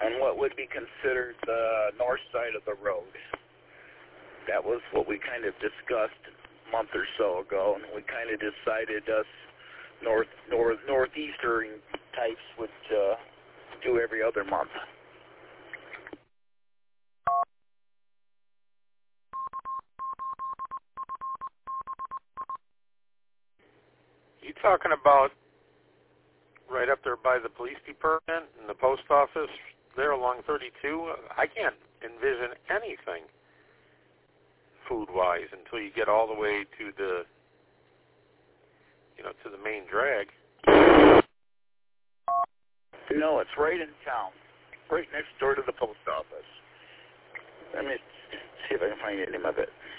on what would be considered the north side of the road. That was what we kind of discussed a month or so ago, and we kind of decided us northeastern types would do every other month. You talking about right up there by the police department and the post office there along 32? I can't envision anything food-wise until you get all the way to the, to the main drag. No, it's right in town, right next door to the post office. Let me see if I can find the name of it.